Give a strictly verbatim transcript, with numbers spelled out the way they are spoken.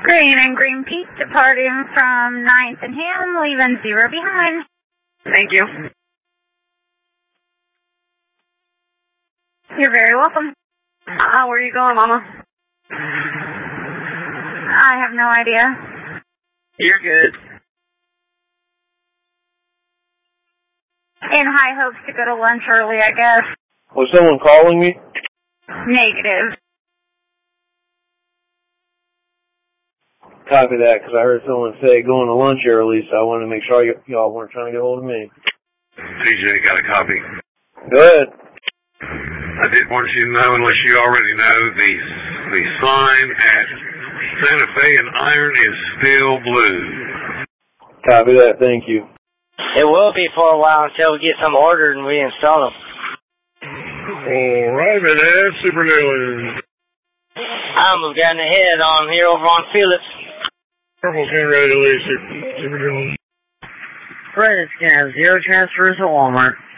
Green and Green Peak departing from ninth and Ham, leaving zero behind. Thank you. You're very welcome. Uh, where are you going, Mama? I have no idea. You're good. In high hopes to go to lunch early, I guess. Was someone calling me? Negative. Copy that, because I heard someone say going to lunch early, so I wanted to make sure y'all weren't trying to get hold of me. T J got a copy. Go ahead. I did want you to know, unless you already know, the the sign at Santa Fe and Iron is still blue. Copy that, thank you. It will be for a while until we get some ordered and we install them. All right, man, that's super new. I'll move down the head on here over on Phillips. Okay, ready to leave, super, super new. Fred, it's going to have zero transfers at Walmart.